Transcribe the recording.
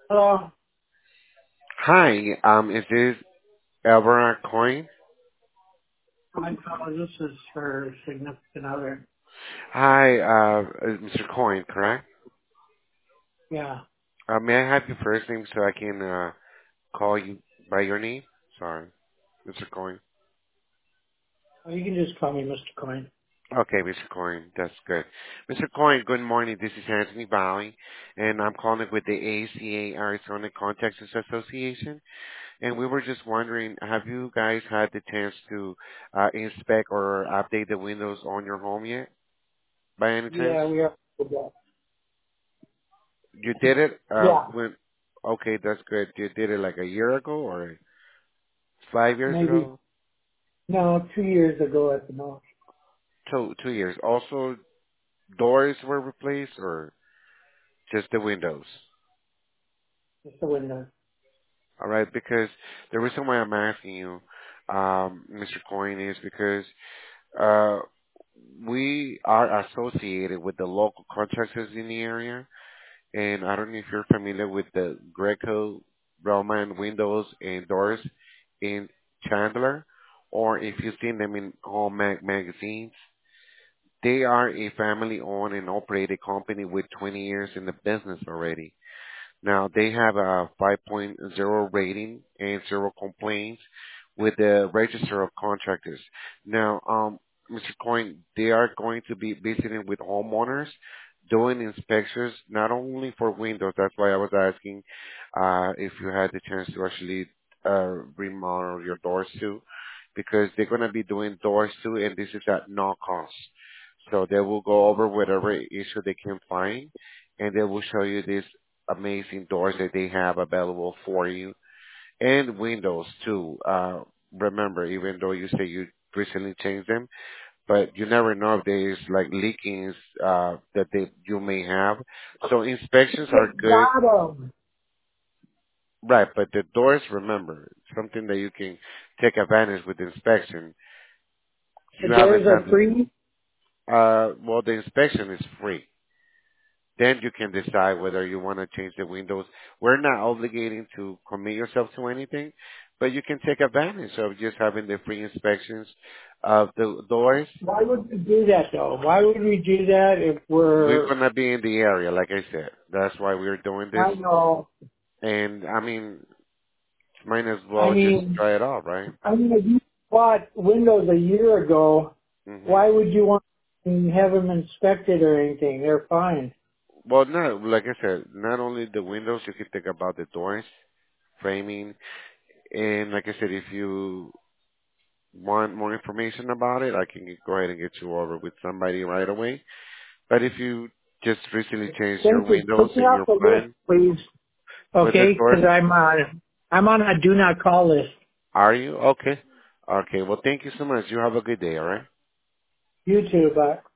Hello. Hi, is this Elvira Coin? I call this is her significant other. Hi, Mr. Coin, correct? Yeah. May I have your first name so I can call you by your name? Sorry, Mr. Coin. Oh, you can just call me Mr. Coin. Okay, Mr. Coin, that's good. Mr. Coin, good morning. This is Anthony Bowie, and I'm calling with the ACA Arizona Contactors Association. And we were just wondering, have you guys had the chance to inspect or update the windows on your home yet, by any chance? Yeah, we are. You did it Yeah, when? Okay, that's good. You did it like a year ago or 5 years maybe ago? no, 2 years ago at the most. 2 years. Also, doors were replaced or just the windows? Just the window. All right, because the reason why I'm asking you, Mr. Coin, is because uh, we are associated with the local contractors in the area, and I don't know if you're familiar with the Greco Roman windows and doors in Chandler, or if you've seen them in Home magazines. They are a family-owned and operated company with 20 years in the business already. Now they have a 5.0 rating and zero complaints with the Register of Contractors. Now, Mr. Coin, they are going to be visiting with homeowners, doing inspections not only for windows. That's why I was asking if you had the chance to actually remodel your doors too, because they're going to be doing doors too, and this is at no cost. So they will go over whatever issue they can find, and they will show you this amazing doors that they have available for you and windows too. Remember, even though you say you recently changed them, but you never know if there's like leakings that you may have. So inspections are It good, got 'em. right? But the doors, remember, something that you can take advantage with inspection. The You haven't doors had are free. well, the inspection is free. Then you can decide whether you want to change the windows. We're not obligating to commit yourself to anything, but you can take advantage of just having the free inspections of the doors. Why would we do that though? Why would we do that if We're we're? going to be in the area, like I said. That's why we're doing this. I know. And I mean, might as I well just mean, try it out, right? if you bought windows a year ago, hmm why would you want to have them inspected or anything? They're fine. Well, no, like I said, not only the windows, you can think about the doors, framing, and like I said, if you want more information about it, I can go ahead and get you over with somebody right away. But if you just recently changed your Thank you. windows Put me and off your the list, plan please. with the Okay, doors, because I'm on a do not call list. are you? Okay. Okay. Well, thank you so much. You have a good day, all right? You too, bye.